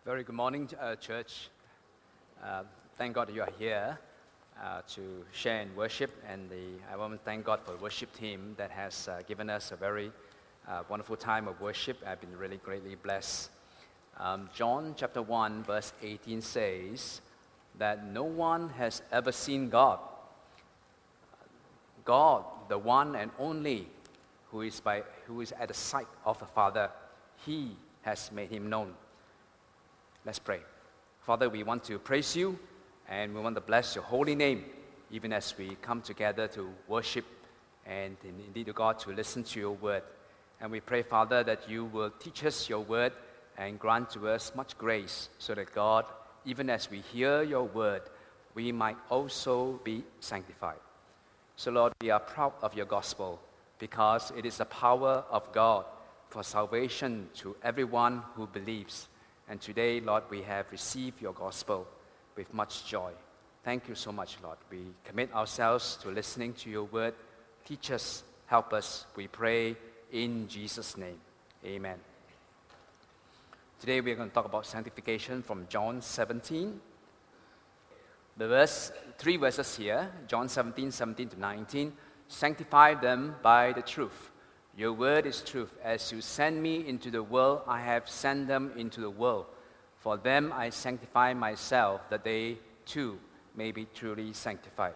Very good morning, church. Thank God you are here to share in worship, and I want to thank God for the worship team that has given us a very wonderful time of worship. I've been really greatly blessed. John chapter 1 verse 18 says that no one has ever seen God. God, the one and only, who is at the side of the Father, He has made Him known. Let's pray. Father, we want to praise you and we want to bless your holy name, even as we come together to worship and indeed, God, to listen to your word. And we pray, Father, that you will teach us your word and grant to us much grace so that, God, even as we hear your word, we might also be sanctified. So, Lord, we are proud of your gospel because it is the power of God for salvation to everyone who believes. And today, Lord, we have received your gospel with much joy. Thank you so much, Lord. We commit ourselves to listening to your word. Teach us, help us, we pray in Jesus' name. Amen. Today, we're going to talk about sanctification from John 17. Three verses here, John 17 to 19. Sanctify them by the truth. Your word is truth. As you send me into the world, I have sent them into the world. For them I sanctify myself, that they too may be truly sanctified.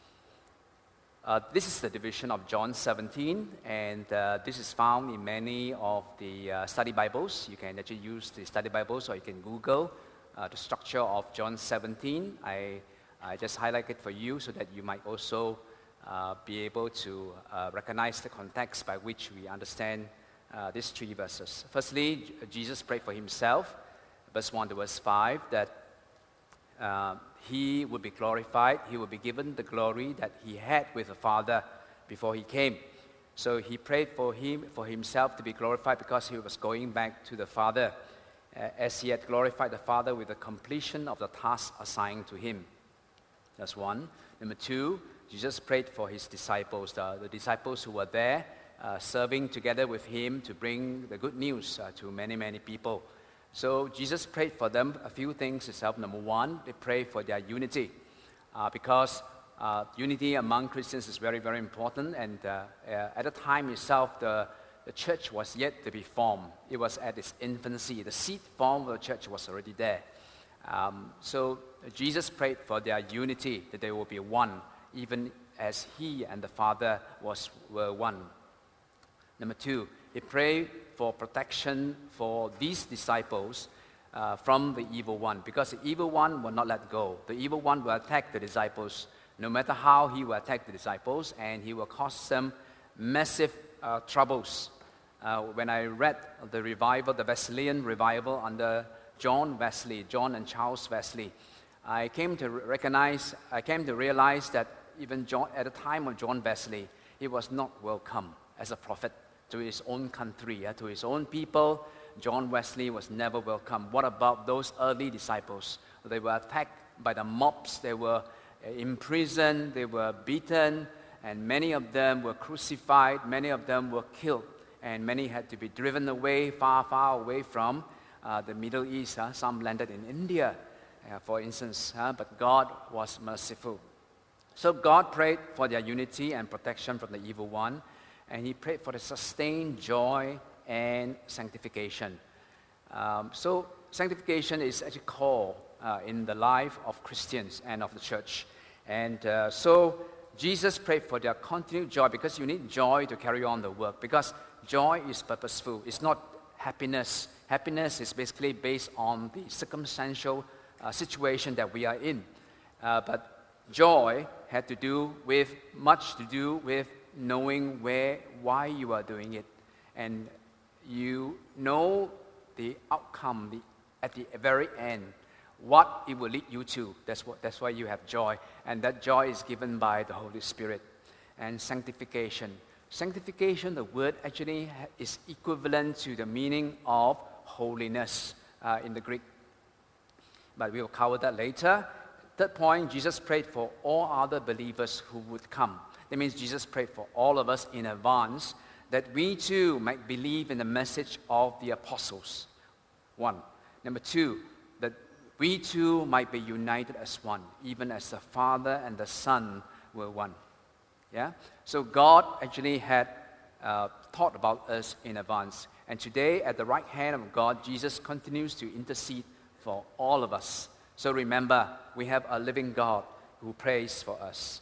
This is the division of John 17, and this is found in many of the study Bibles. You can actually use the study Bibles, or you can Google the structure of John 17. I just highlight it for you so that you might also be able to recognize the context by which we understand these three verses. Firstly, Jesus prayed for himself, verse 1 to verse 5, that he would be glorified, he would be given the glory that he had with the Father before he came. So he prayed for himself to be glorified because he was going back to the Father, as he had glorified the Father with the completion of the task assigned to him. That's one. Number two, Jesus prayed for his disciples, the disciples who were there serving together with him to bring the good news to many, many people. So Jesus prayed for them a few things itself. Number one, they prayed for their unity because unity among Christians is very, very important. And at the time itself, the church was yet to be formed. It was at its infancy. The seed form of the church was already there. So Jesus prayed for their unity, that they will be one, even as he and the Father were one. Number two, he prayed for protection for these disciples from the evil one, because the evil one will not let go. The evil one will attack the disciples, no matter how he will attack the disciples, and he will cause them massive troubles. When I read the revival, the Wesleyan revival under John and Charles Wesley, I came to realize that even John, at the time of John Wesley, he was not welcome as a prophet to his own country, to his own people. John Wesley was never welcome. What about those early disciples? They were attacked by the mobs, they were imprisoned, they were beaten, and many of them were crucified, many of them were killed, and many had to be driven away, far, far away from the Middle East. Some landed in India, for instance, but God was merciful. So God prayed for their unity and protection from the evil one, and he prayed for the sustained joy and sanctification. So sanctification is actually core in the life of Christians and of the church. And so Jesus prayed for their continued joy, because you need joy to carry on the work, because joy is purposeful. It's not happiness. Happiness is basically based on the circumstantial situation that we are in. But joy had much to do with knowing why you are doing it, and you know the outcome at the very end, what it will lead you to. That's why you have joy, and that joy is given by the Holy Spirit. And sanctification, the word actually is equivalent to the meaning of holiness in the Greek, but we will cover that later. Third point, Jesus prayed for all other believers who would come. That means Jesus prayed for all of us in advance, that we too might believe in the message of the apostles. One. Number two, we too might be united as one, even as the Father and the Son were one. Yeah? So God actually had thought about us in advance. And today, at the right hand of God, Jesus continues to intercede for all of us. So remember, we have a living God who prays for us.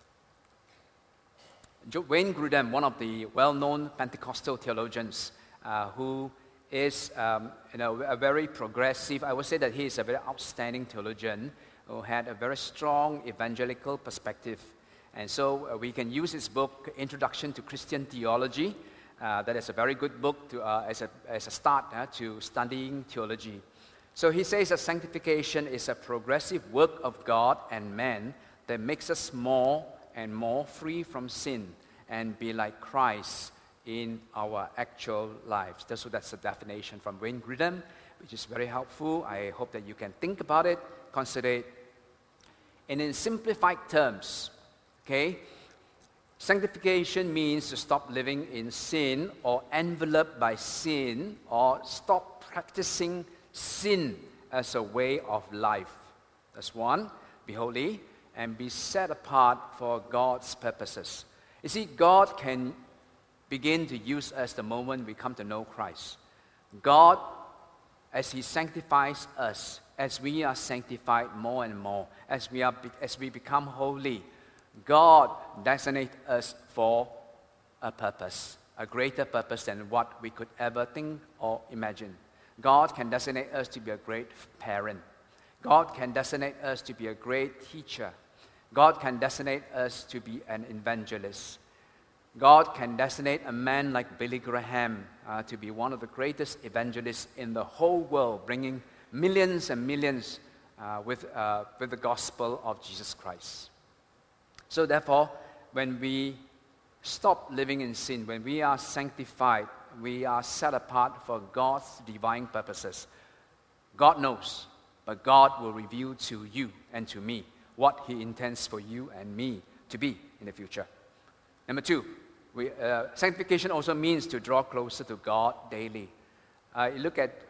Wayne Grudem, one of the well-known Pentecostal theologians, who is a very progressive, I would say that he is a very outstanding theologian who had a very strong evangelical perspective. And so we can use his book, Introduction to Christian Theology. That is a very good book as a start to studying theology. So he says that sanctification is a progressive work of God and man that makes us more and more free from sin and be like Christ in our actual lives. So that's the definition from Wayne Grudem, which is very helpful. I hope that you can think about it, consider it. And in simplified terms, okay, sanctification means to stop living in sin or enveloped by sin or stop practicing sin as a way of life. That's one. Be holy and be set apart for God's purposes. You see, God can begin to use us the moment we come to know Christ. God, as He sanctifies us, as we are sanctified more and more, as we become holy, God designates us for a purpose, a greater purpose than what we could ever think or imagine. God can designate us to be a great parent. God can designate us to be a great teacher. God can designate us to be an evangelist. God can designate a man like Billy Graham to be one of the greatest evangelists in the whole world, bringing millions and millions with the gospel of Jesus Christ. So therefore, when we stop living in sin, when we are sanctified, we are set apart for God's divine purposes. God knows, but God will reveal to you and to me what He intends for you and me to be in the future. Number two, sanctification also means to draw closer to God daily. You look at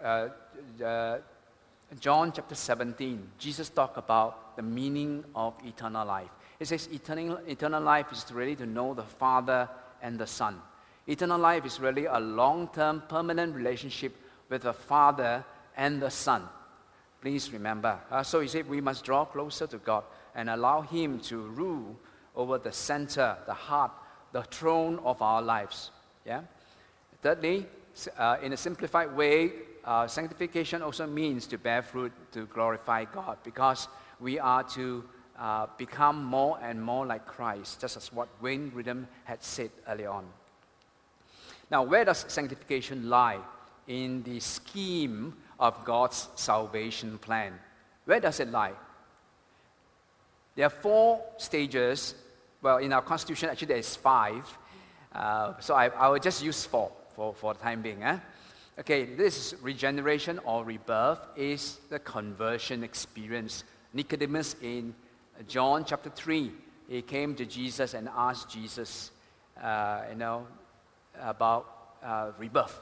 John chapter 17. Jesus talked about the meaning of eternal life. It says eternal life is really to know the Father and the Son. Eternal life is really a long-term, permanent relationship with the Father and the Son. Please remember. So he said we must draw closer to God and allow Him to rule over the center, the heart, the throne of our lives. Yeah. Thirdly, in a simplified way, sanctification also means to bear fruit to glorify God, because we are to become more and more like Christ, just as what Wayne Grudem had said earlier on. Now, where does sanctification lie in the scheme of God's salvation plan? Where does it lie? There are 4 stages. Well, in our Constitution, actually, there is 5. So I will just use 4 for the time being. Okay, this is regeneration or rebirth, is the conversion experience. Nicodemus in John chapter 3, he came to Jesus and asked Jesus, about rebirth.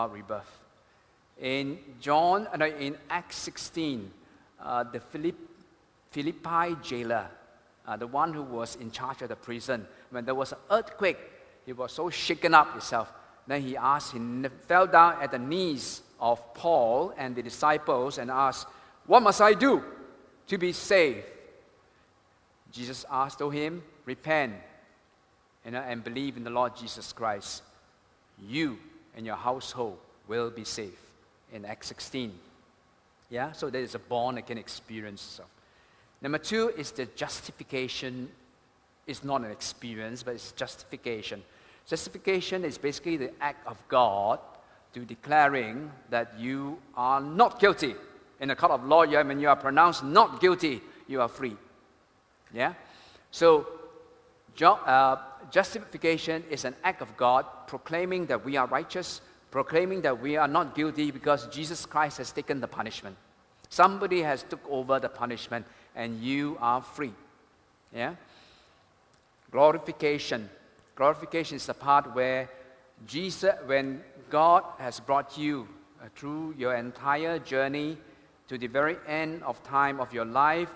In Acts 16, the Philippi jailer, the one who was in charge of the prison, when there was an earthquake, he was so shaken up himself. Then he fell down at the knees of Paul and the disciples and asked, "What must I do to be saved?" Jesus told him, "Repent, and believe in the Lord Jesus Christ. You and your household will be saved." In Acts 16. Yeah, so there is a born-again experience. Number 2 is the justification. It's not an experience, but it's justification. Justification is basically the act of God to declaring that you are not guilty. In the court of law, when you are pronounced not guilty, you are free. Yeah? So, justification is an act of God proclaiming that we are righteous, proclaiming that we are not guilty because Jesus Christ has taken the punishment. Somebody has took over the punishment and you are free. Yeah? Glorification. Glorification is the part where when God has brought you through your entire journey to the very end of time of your life,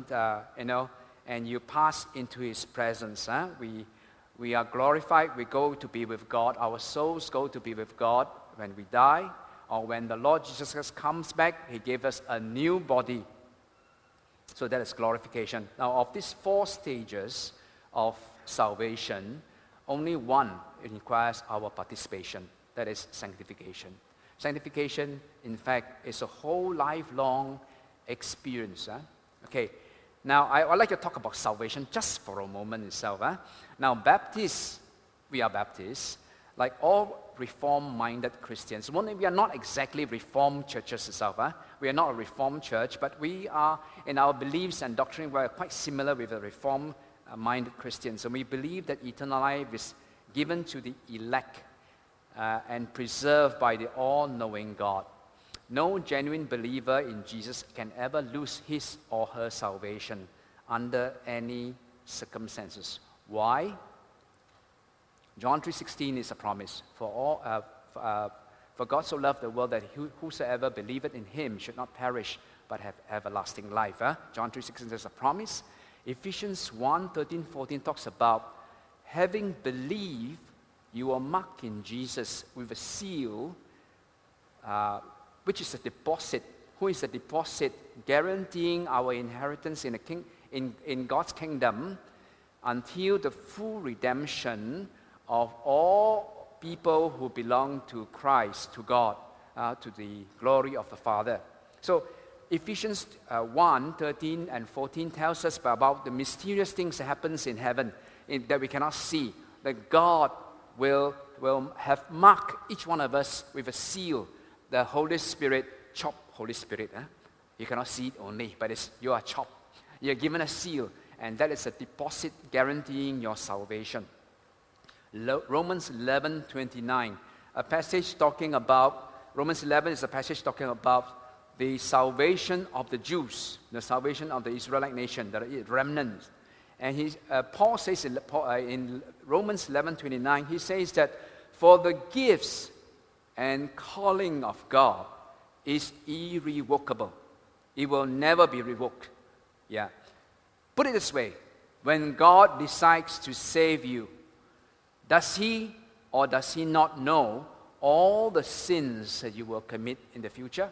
and you pass into His presence. We are glorified. We go to be with God. Our souls go to be with God when we die, or when the Lord Jesus Christ comes back. He gave us a new body. So that is glorification. Now, of these 4 stages of salvation, only one requires our participation. That is sanctification. Sanctification, in fact, is a whole lifelong experience. Okay. Now, I'd like to talk about salvation just for a moment itself. Now, Baptists, we are Baptists, like all Reformed-minded Christians. We are not exactly Reformed churches itself. We are not a Reformed church, but we are, in our beliefs and doctrine, we are quite similar with the Reformed-minded Christians. And we believe that eternal life is given to the elect and preserved by the all-knowing God. No genuine believer in Jesus can ever lose his or her salvation under any circumstances. Why? John 3:16 is a promise. For God so loved the world that whosoever believeth in Him should not perish but have everlasting life. John 3:16 is a promise. Ephesians 1:13-14 talks about having believed, you are marked in Jesus with a seal, which is a deposit. Who is a deposit guaranteeing our inheritance in God's kingdom until the full redemption of all people who belong to Christ, to God, to the glory of the Father. So Ephesians 1:13 and 14 tells us about the mysterious things that happens in heaven that we cannot see. That God will have marked each one of us with a seal. The Holy Spirit, Holy Spirit. You cannot see it only, but you are chopped. You are given a seal, and that is a deposit guaranteeing your salvation. Romans 11:29, a passage talking about, Romans 11 is a passage talking about the salvation of the Jews, the salvation of the Israelite nation, the remnants. And Paul says in Romans 11:29, he says that for the gifts and calling of God is irrevocable. It will never be revoked. Yeah. Put it this way, when God decides to save you, does He or does He not know all the sins that you will commit in the future?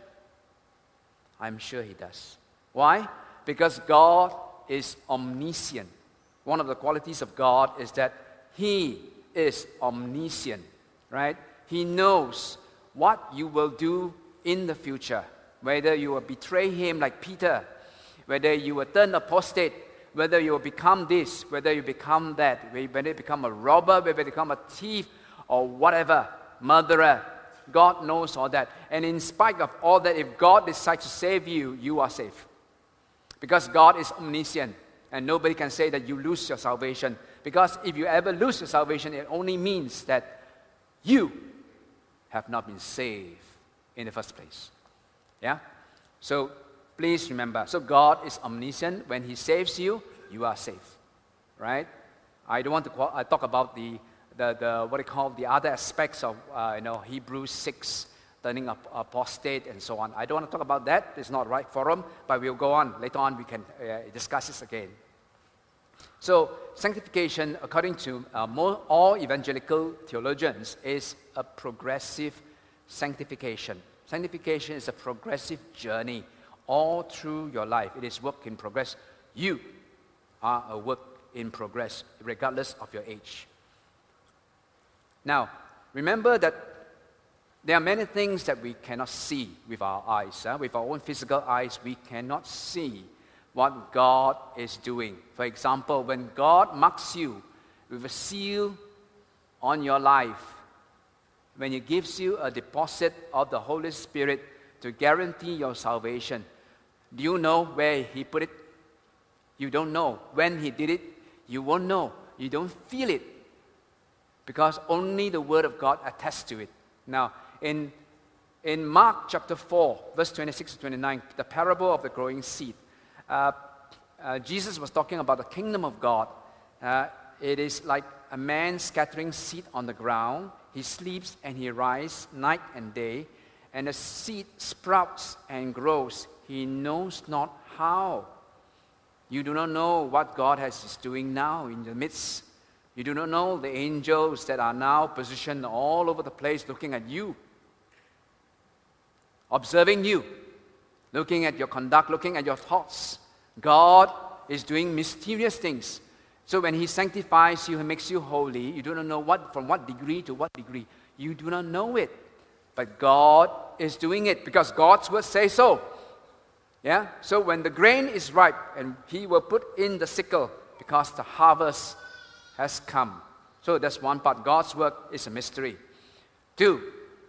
I'm sure He does. Why? Because God is omniscient. One of the qualities of God is that He is omniscient, right? He knows what you will do in the future, whether you will betray Him like Peter, whether you will turn apostate, whether you will become this, whether you become that, whether you become a robber, whether you become a thief, or whatever, murderer. God knows all that. And in spite of all that, if God decides to save you, you are safe. Because God is omniscient, and nobody can say that you lose your salvation. Because if you ever lose your salvation, it only means that you have not been saved in the first place. Yeah? So, please remember, so God is omniscient. When He saves you, you are safe, right? I don't want to talk about the what they call the other aspects of Hebrews 6, turning up apostate and so on. I don't want to talk about that. It's not right forum, but we'll go on. Later on, we can discuss this again. So, sanctification, according to all evangelical theologians, is a progressive sanctification. Sanctification is a progressive journey all through your life. It is work in progress. You are a work in progress, regardless of your age. Now, remember that there are many things that we cannot see with our eyes. With our own physical eyes, we cannot see what God is doing. For example, when God marks you with a seal on your life, when He gives you a deposit of the Holy Spirit to guarantee your salvation, do you know where He put it? You don't know. When He did it, you won't know. You don't feel it. Because only the Word of God attests to it. Now, in Mark chapter 4, verse 26 to 29, the parable of the growing seed, Jesus was talking about the kingdom of God. It is like a man scattering seed on the ground. He sleeps and he rises night and day, and the seed sprouts and grows, he knows not how. You do not know what God is doing now in the midst. You do not know the angels that are now positioned all over the place looking at you, observing you, looking at your conduct, looking at your thoughts. God is doing mysterious things. So when he sanctifies you, he makes you holy, you do not know from what degree to what degree. You do not know it. But God is doing it because God's word says so. Yeah? So when the grain is ripe, and he will put in the sickle because the harvest has come. So that's one part. God's work is a mystery. 2,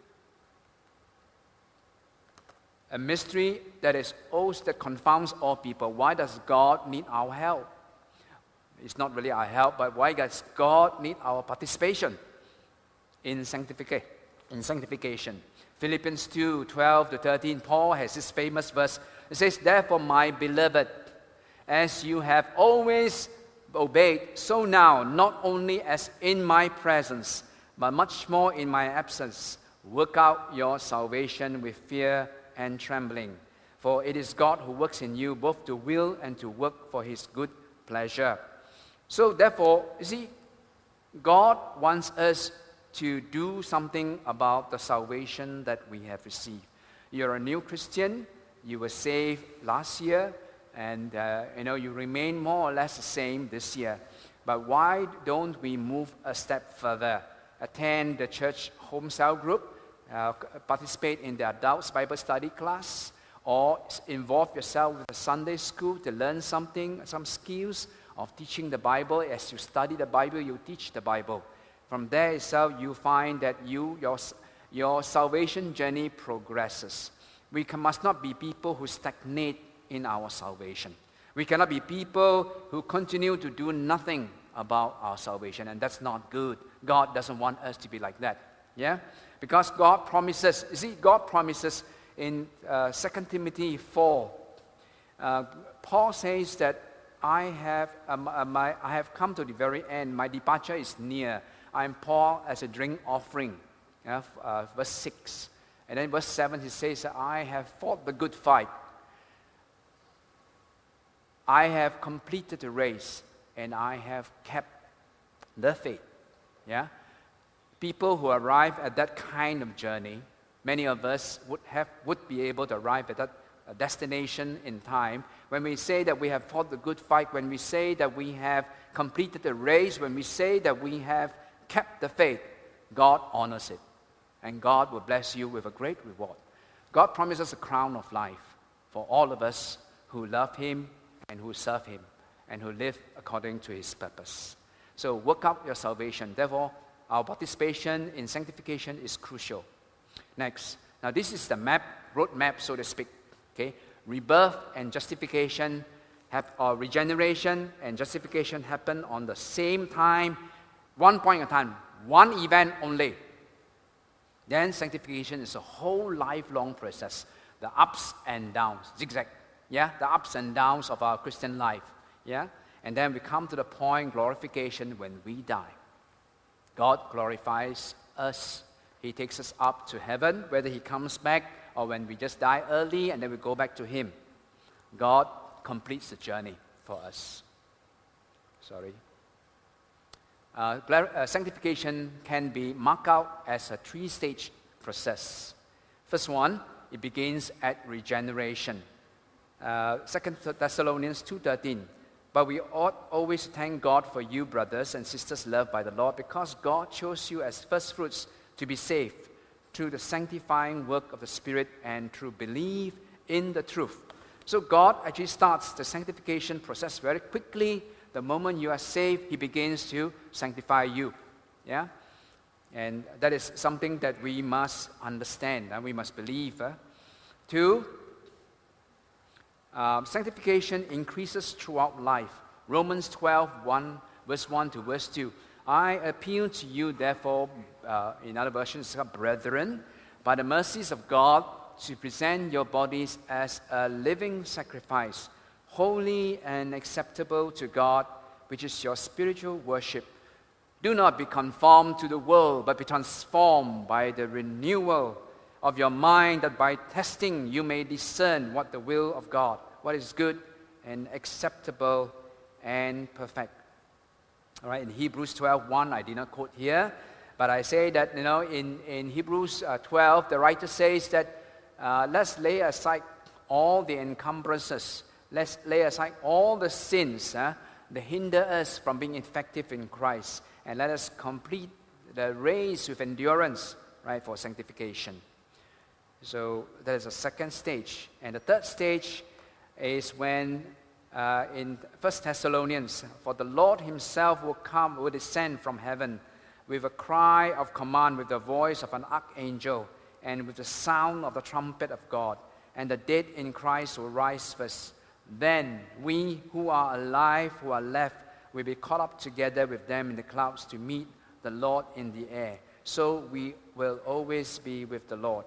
a mystery that confounds all people. Why does God need our help? It's not really our help, but why does God need our participation in sanctification? Philippians 2:12-13, Paul has this famous verse. It says, "Therefore, my beloved, as you have always obeyed, so now, not only as in my presence, but much more in my absence, work out your salvation with fear and trembling. For it is God who works in you both to will and to work for his good pleasure." So therefore, you see, God wants us to do something about the salvation that we have received. You're a new Christian, you were saved last year, and you remain more or less the same this year. But why don't we move a step further? Attend the church home cell group, participate in the adults Bible study class, or involve yourself with the Sunday school to learn something, some skills of teaching the Bible. As you study the Bible, you teach the Bible. From there itself, you find that your salvation journey progresses. We must not be people who stagnate in our salvation. We cannot be people who continue to do nothing about our salvation, and that's not good. God doesn't want us to be like that. Yeah? Because God promises, God promises in 2 Timothy 4, Paul says that I have come to the very end. My departure is near. I am poured as a drink offering. Verse 6. And then verse 7, he says, I have fought the good fight. I have completed the race, and I have kept the faith. Yeah? People who arrive at that kind of journey, many of us would be able to arrive at that destination in time. When we say that we have fought the good fight, when we say that we have completed the race, when we say that we have kept the faith, God honors it. And God will bless you with a great reward. God promises a crown of life for all of us who love him and who serve him and who live according to his purpose. So work out your salvation. Therefore, our participation in sanctification is crucial. Next. Now this is the road map, so to speak. Okay? Rebirth and justification, or regeneration and justification happen on the same time, one point in time, one event only. Then sanctification is a whole lifelong process. The ups and downs, zigzag. Yeah, the ups and downs of our Christian life. Yeah, and then we come to the point, glorification, when we die. God glorifies us. He takes us up to heaven, whether he comes back or when we just die early and then we go back to him. God completes the journey for us. Sanctification can be marked out as a 3-stage process. First one, it begins at regeneration. 2 Thessalonians 2:13. But we ought always to thank God for you, brothers and sisters loved by the Lord, because God chose you as first fruits to be saved through the sanctifying work of the Spirit and through belief in the truth. So God actually starts the sanctification process very quickly. The moment you are saved, he begins to sanctify you. Yeah? And that is something that we must understand and we must believe. 2, sanctification increases throughout life. Romans 12, verse 1 to verse 2. I appeal to you, therefore, in other versions, brethren, by the mercies of God, to present your bodies as a living sacrifice, holy and acceptable to God, which is your spiritual worship. Do not be conformed to the world, but be transformed by the renewal of your mind, that by testing you may discern what the will of God, what is good and acceptable and perfect. All right, in Hebrews 12:1, I did not quote here, but I say that, in Hebrews 12, the writer says that let's lay aside all the encumbrances, let's lay aside all the sins that hinder us from being effective in Christ, and let us complete the race with endurance, right, for sanctification. So that is the second stage. And the third stage is when in 1 Thessalonians, for the Lord himself will descend from heaven with a cry of command, with the voice of an archangel, and with the sound of the trumpet of God. And the dead in Christ will rise first. Then we who are alive, who are left, will be caught up together with them in the clouds to meet the Lord in the air. So we will always be with the Lord.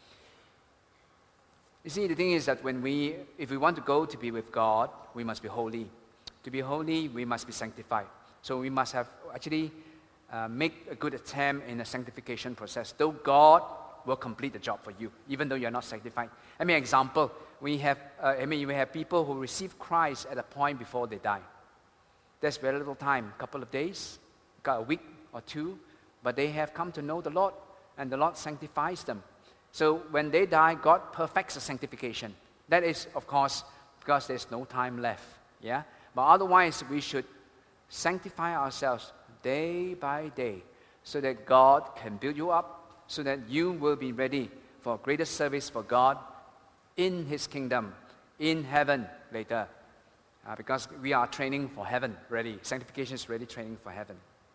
You see, the thing is that if we want to go to be with God, we must be holy. To be holy, we must be sanctified. So we must have actually make a good attempt in the sanctification process. Though God will complete the job for you, even though you're not sanctified. Example, we have people who receive Christ at a point before they die. There's very little time, a couple of days, a week or two, but they have come to know the Lord, and the Lord sanctifies them. So when they die, God perfects the sanctification. That is, of course, because there's no time left. Yeah? But otherwise, we should sanctify ourselves day by day so that God can build you up, so that you will be ready for greater service for God in His kingdom, in heaven later. Because we are training for heaven ready. Sanctification is really training for heaven.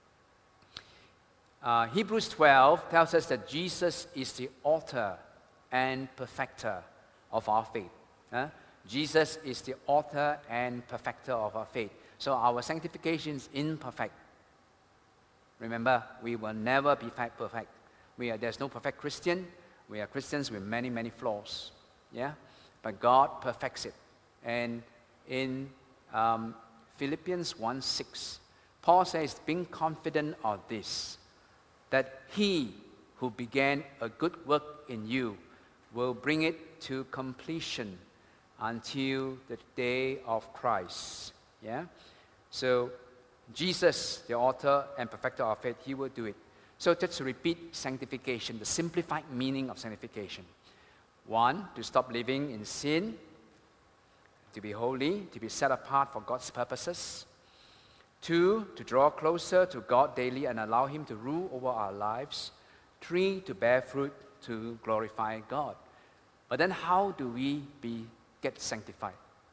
Hebrews 12 tells us that Jesus is the author and perfecter of our faith. Jesus is the author and perfecter of our faith. So our sanctification is imperfect. Remember, we will never be perfect. There's no perfect Christian. We are Christians with many, many flaws. Yeah? But God perfects it. And in Philippians 1:6, Paul says, being confident of this, that He who began a good work in you will bring it to completion until the day of Christ. Yeah? So Jesus, the author and perfecter of faith, He will do it. So just to repeat sanctification, the simplified meaning of sanctification. 1, to stop living in sin, to be holy, to be set apart for God's purposes. 2, to draw closer to God daily and allow Him to rule over our lives. 3, to bear fruit, to glorify God. But then how do we get sanctified?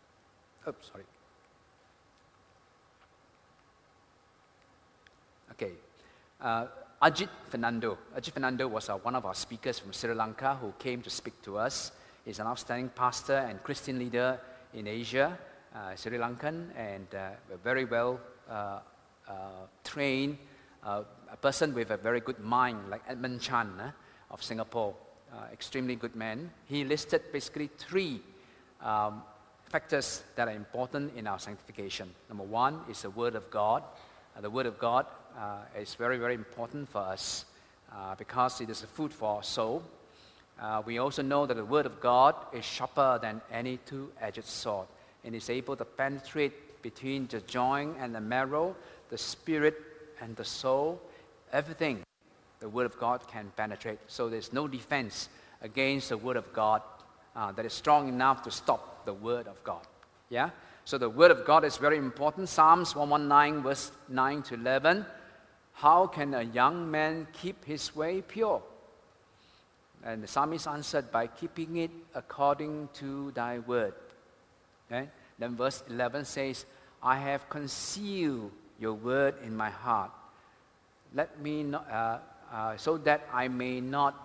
Okay. Ajit Fernando. Ajit Fernando was one of our speakers from Sri Lanka who came to speak to us. He's an outstanding pastor and Christian leader in Asia, Sri Lankan, and very well trained, a person with a very good mind, like Edmund Chan of Singapore, extremely good man. He listed basically 3 factors that are important in our sanctification. Number 1 is the Word of God. The Word of God is very, very important for us because it is a food for our soul. We also know that the Word of God is sharper than any two-edged sword and is able to penetrate between the joint and the marrow, the spirit and the soul, everything the Word of God can penetrate. So there's no defense against the Word of God that is strong enough to stop the Word of God. Yeah? So the Word of God is very important. Psalms 119, verse 9 to 11. How can a young man keep his way pure? And the psalmist answered, by keeping it according to thy word. Okay? Then verse 11 says, I have concealed your word in my heart. Let me not, so that I may not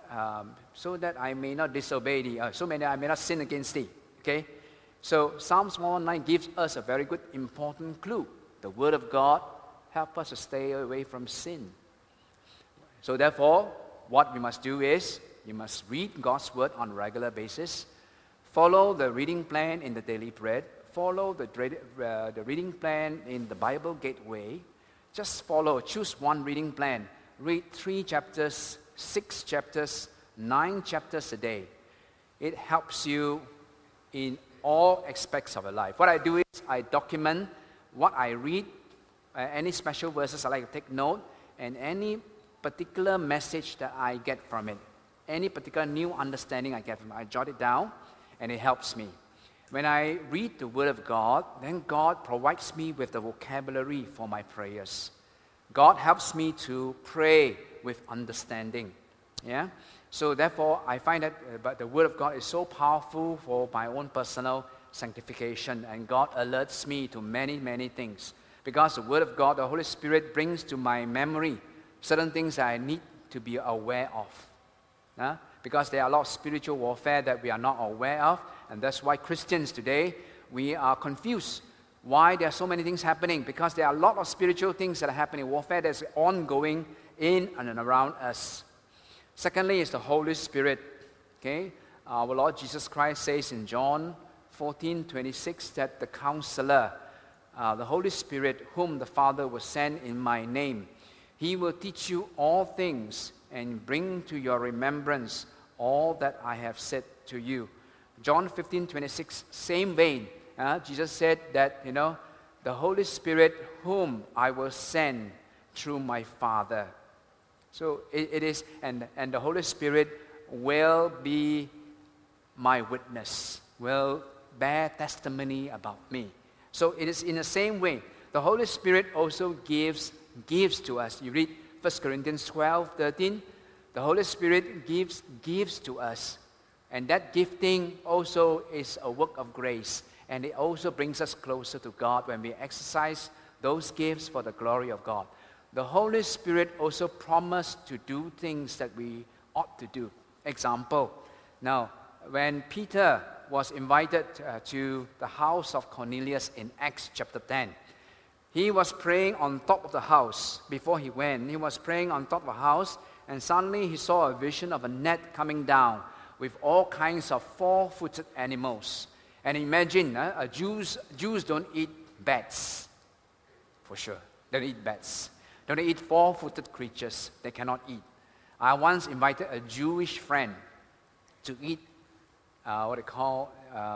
disobey thee. So that I may not sin against thee. Okay? So Psalms 119 gives us a very good, important clue. The Word of God helps us to stay away from sin. So therefore, what we must do is, you must read God's Word on a regular basis, follow the reading plan in the Daily Bread, follow the reading plan in the Bible Gateway. Just choose one reading plan. Read 3 chapters, 6 chapters, 9 chapters a day. It helps you in all aspects of your life. What I do is I document what I read, any special verses I like to take note, and any particular message that I get from it, any particular new understanding I get from it, I jot it down, and it helps me. When I read the Word of God, then God provides me with the vocabulary for my prayers. God helps me to pray with understanding. Yeah? So therefore, I find that the Word of God is so powerful for my own personal sanctification, and God alerts me to many, many things. Because the Word of God, the Holy Spirit brings to my memory certain things that I need to be aware of. Because there are a lot of spiritual warfare that we are not aware of, and that's why Christians today, we are confused. Why there are so many things happening? Because there are a lot of spiritual things that are happening, warfare that's ongoing in and around us. Secondly is the Holy Spirit. Okay, our Lord Jesus Christ says in John 14:26 that the Counselor, the Holy Spirit, whom the Father will send in my name, He will teach you all things and bring to your remembrance all that I have said to you. John 15:26, same vein. Jesus said that, the Holy Spirit whom I will send through my Father. So it is, and the Holy Spirit will be my witness, will bear testimony about me. So it is in the same way. The Holy Spirit also gives to us. You read 1 Corinthians 12:13. The Holy Spirit gives to us. And that gifting also is a work of grace. And it also brings us closer to God when we exercise those gifts for the glory of God. The Holy Spirit also promised to do things that we ought to do. Example, now, when Peter was invited to the house of Cornelius in Acts chapter 10, he was praying on top of the house. Before he went, he was praying on top of the house, and suddenly he saw a vision of a net coming down with all kinds of four-footed animals. And imagine, Jews don't eat bats, for sure. They don't eat bats. They don't eat four-footed creatures. They cannot eat. I once invited a Jewish friend to eat what they call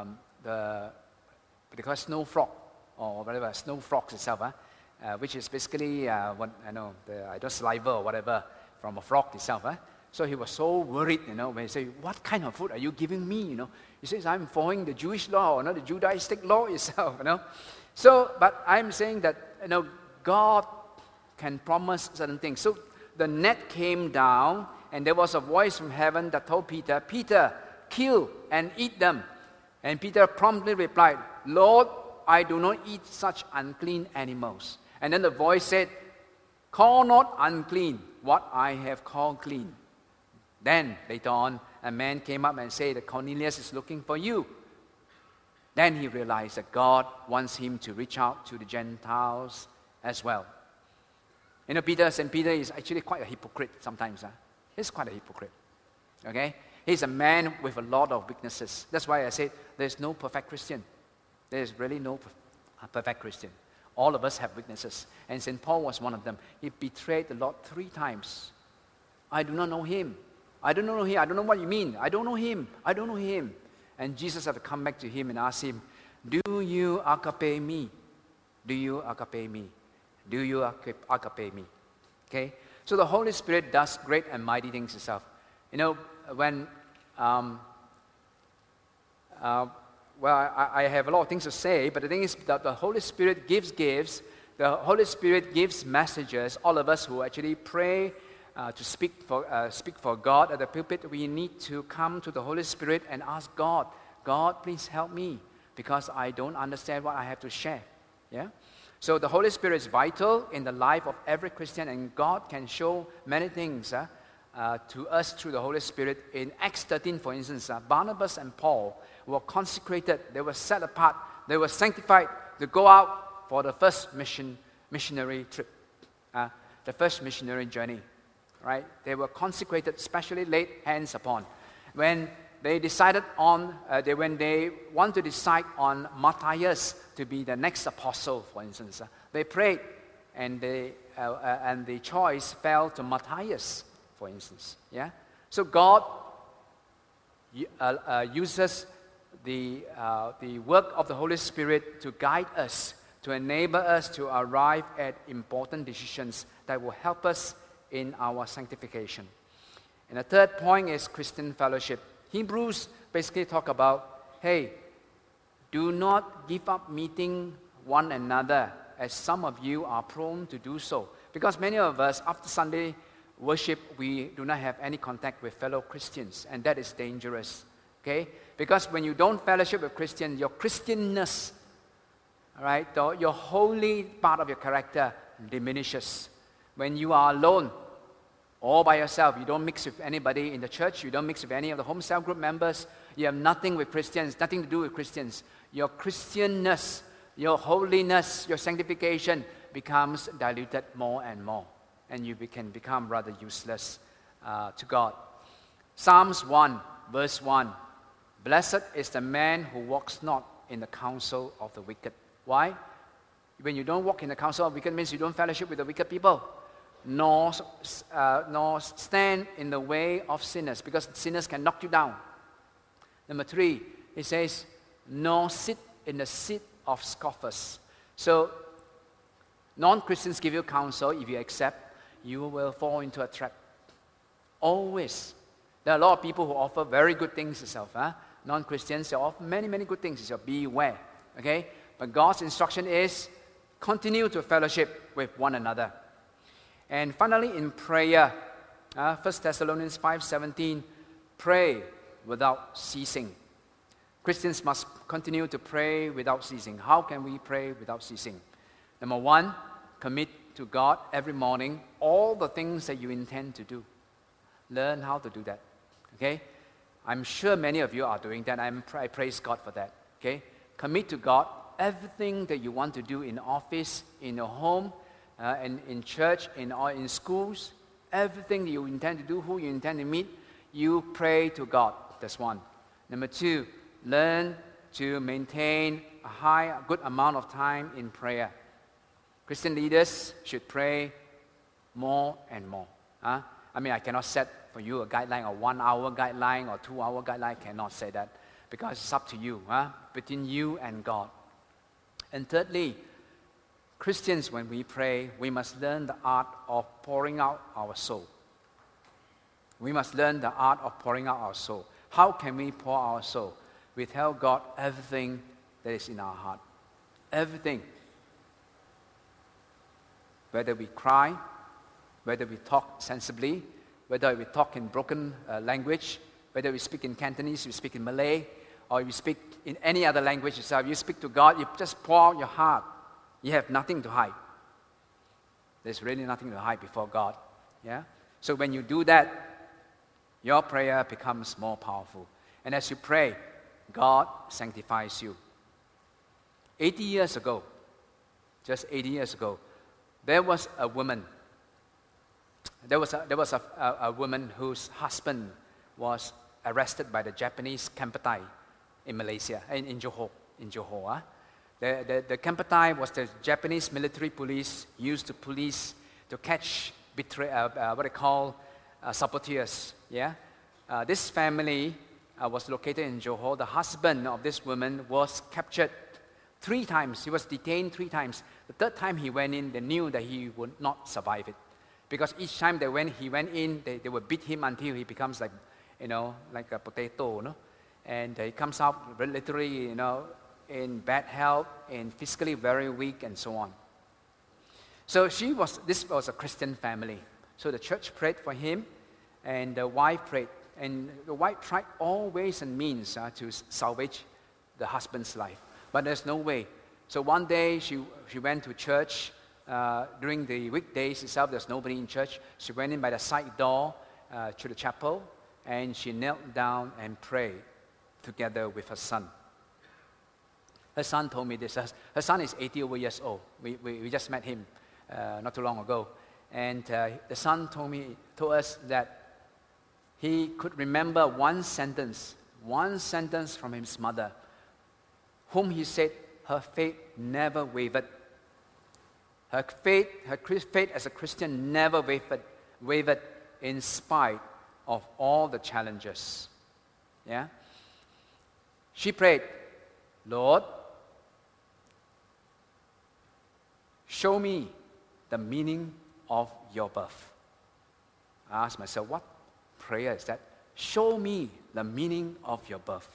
snow frog, or whatever, snow frogs itself, which is basically the saliva or whatever from a frog itself. So he was so worried, when he said, what kind of food are you giving me, He says, I'm following the Jewish law, or not the Judaistic law itself, So, but I'm saying that, God can promise certain things. So the net came down, and there was a voice from heaven that told Peter, Peter, kill and eat them. And Peter promptly replied, Lord, I do not eat such unclean animals. And then the voice said, call not unclean what I have called clean. Then, later on, a man came up and said that Cornelius is looking for you. Then he realized that God wants him to reach out to the Gentiles as well. St. Peter is actually quite a hypocrite sometimes. He's quite a hypocrite. Okay? He's a man with a lot of weaknesses. That's why I said there's no perfect Christian. There's really no perfect Christian. All of us have weaknesses. And St. Paul was one of them. He betrayed the Lord 3 times. I do not know him. I don't know him. I don't know what you mean. I don't know him. I don't know him. And Jesus had to come back to him and ask him, do you agape me? Do you agape me? Do you agape me? Okay? So the Holy Spirit does great and mighty things himself. When, I have a lot of things to say, but the thing is that the Holy Spirit gives gifts. The Holy Spirit gives messages. All of us who actually pray to speak for God at the pulpit, we need to come to the Holy Spirit and ask God, please help me, because I don't understand what I have to share. Yeah? So the Holy Spirit is vital in the life of every Christian, and God can show many things to us through the Holy Spirit. In Acts 13, for instance, Barnabas and Paul were consecrated, they were set apart, they were sanctified to go out for the first missionary trip, the first missionary journey. Right? They were consecrated, specially laid hands upon. When they decided on, when they want to decide on Matthias to be the next apostle, for instance, they prayed, and the choice fell to Matthias, for instance. Yeah. So God uses the work of the Holy Spirit to guide us, to enable us to arrive at important decisions that will help us in our sanctification. And the third point is Christian fellowship. Hebrews basically talk about, hey, do not give up meeting one another, as some of you are prone to do so. Because many of us, after Sunday worship, we do not have any contact with fellow Christians, and that is dangerous. Okay? Because when you don't fellowship with Christians, your Christianness, all right, your holy part of your character diminishes. When you are alone, all by yourself, you don't mix with anybody in the church, you don't mix with any of the home cell group members, you have nothing with Christians, nothing to do with Christians. Your Christianness, your holiness, your sanctification becomes diluted more and more, and you can become rather useless to God. Psalms 1, verse 1, blessed is the man who walks not in the counsel of the wicked. Why? When you don't walk in the counsel of the wicked, means you don't fellowship with the wicked people, nor stand in the way of sinners, because sinners can knock you down. Number 3, it says, nor sit in the seat of scoffers. So, non-Christians give you counsel. If you accept, you will fall into a trap. Always. There are a lot of people who offer very good things itself. Non-Christians, they offer many, many good things. So beware. Okay? But God's instruction is continue to fellowship with one another. And finally, in prayer, 1 Thessalonians 5:17, pray without ceasing. Christians must continue to pray without ceasing. How can we pray without ceasing? Number 1, commit to God every morning all the things that you intend to do. Learn how to do that. Okay? I'm sure many of you are doing that. I praise God for that. Okay? Commit to God everything that you want to do in office, in your home, and in church, or in schools. Everything that you intend to do, who you intend to meet, you pray to God. That's 1. Number 2, learn to maintain a good amount of time in prayer. Christian leaders should pray more and more. I mean, I cannot set for you a guideline, a 1-hour guideline or 2-hour guideline. I cannot say that, because it's up to you, between you and God. And thirdly, Christians, when we pray, we must learn the art of pouring out our soul. We must learn the art of pouring out our soul. How can we pour our soul? We tell God everything that is in our heart. Everything. Whether we cry, whether we talk sensibly, whether we talk in broken language, whether we speak in Cantonese, we speak in Malay, or we speak in any other language itself, you speak to God, you just pour out your heart. You have nothing to hide. There's really nothing to hide before God. Yeah? So when you do that, your prayer becomes more powerful. And as you pray, God sanctifies you. 80 years ago, just 80 years ago, there was a woman. There was a woman whose husband was arrested by the Japanese Kempeitai in Malaysia, in Johor. The Kempeitai was the Japanese military police used to catch what they call saboteurs. Yeah, this family was located in Johor. The husband of this woman was captured 3 times. He was detained 3 times. The third time he went in, they knew that he would not survive it, because each time he went in, they would beat him until he becomes like a potato, and he comes out literally, in bad health and physically very weak and so on. So this was a Christian family. So the church prayed for him, and the wife prayed. And the wife tried all ways and means to salvage the husband's life. But there's no way. So one day she went to church. During the weekdays itself, there's nobody in church. She went in by the side door to the chapel, and she knelt down and prayed together with her son. Her son told me this. Her son is 80 over years old. We just met him not too long ago. And the son told us that he could remember one sentence from his mother, whom he said her faith never wavered. Her faith as a Christian never wavered in spite of all the challenges. Yeah? She prayed, Lord, show me the meaning of your birth. I asked myself, what prayer is that? Show me the meaning of your birth.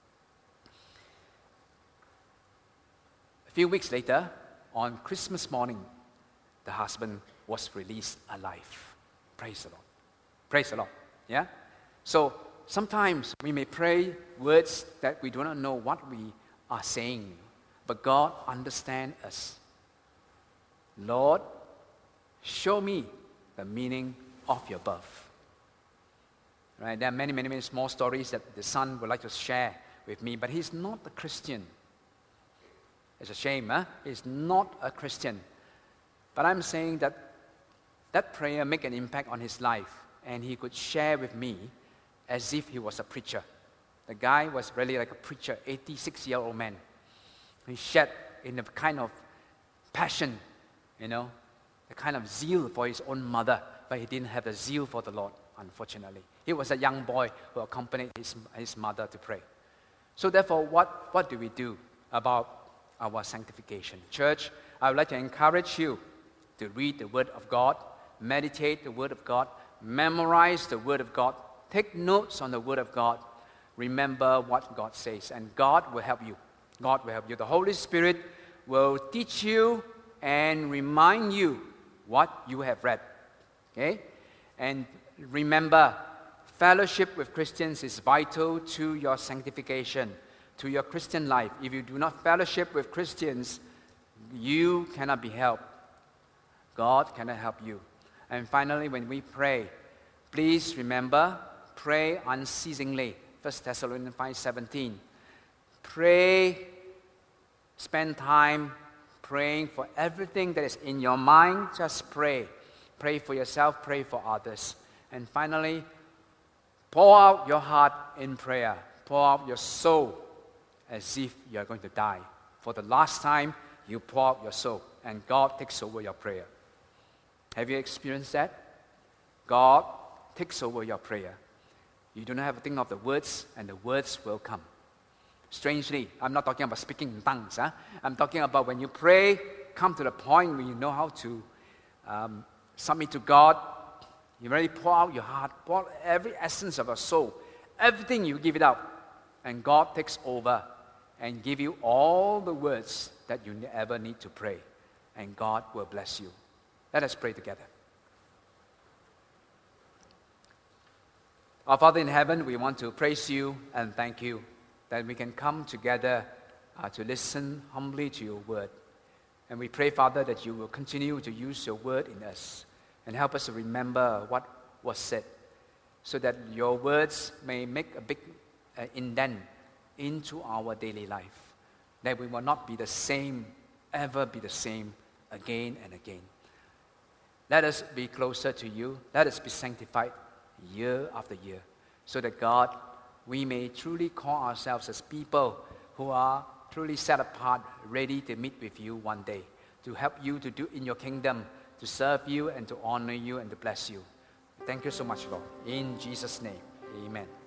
A few weeks later, on Christmas morning, the husband was released alive. Praise the Lord. Praise the Lord. Yeah? So sometimes we may pray words that we do not know what we are saying, but God understands us. Lord, show me the meaning of your birth. Right? There are many, many, many small stories that the son would like to share with me, but he's not a Christian. It's a shame, huh? He's not a Christian. But I'm saying that that prayer make an impact on his life, and he could share with me as if he was a preacher. The guy was really like a preacher, 86-year-old man. He shared in a kind of passion, the kind of zeal for his own mother, but he didn't have the zeal for the Lord, unfortunately. He was a young boy who accompanied his mother to pray. So therefore, what do we do about our sanctification? Church, I would like to encourage you to read the Word of God, meditate the Word of God, memorize the Word of God, take notes on the Word of God, remember what God says, and God will help you. God will help you. The Holy Spirit will teach you and remind you what you have read. Okay? And remember, fellowship with Christians is vital to your sanctification, to your Christian life. If you do not fellowship with Christians, you cannot be helped. God cannot help you. And finally, when we pray, please remember, pray unceasingly. 1 Thessalonians 5:17. Pray, spend time praying for everything that is in your mind. Just pray. Pray for yourself, pray for others. And finally, pour out your heart in prayer. Pour out your soul as if you are going to die. For the last time, you pour out your soul, and God takes over your prayer. Have you experienced that? God takes over your prayer. You do not have to think of the words, and the words will come. Strangely, I'm not talking about speaking in tongues. I'm talking about when you pray, come to the point where you know how to submit to God. You really pour out your heart, pour out every essence of your soul. Everything, you give it out. And God takes over and give you all the words that you ever need to pray. And God will bless you. Let us pray together. Our Father in heaven, we want to praise you and thank you that we can come together to listen humbly to your word. And we pray, Father, that you will continue to use your word in us and help us to remember what was said, so that your words may make a big indent into our daily life, that we will not be the same, ever be the same again and again. Let us be closer to you. Let us be sanctified year after year, so that God, we may truly call ourselves as people who are truly set apart, ready to meet with you one day, to help you to do in your kingdom, to serve you and to honor you and to bless you. Thank you so much, Lord. In Jesus' name, amen.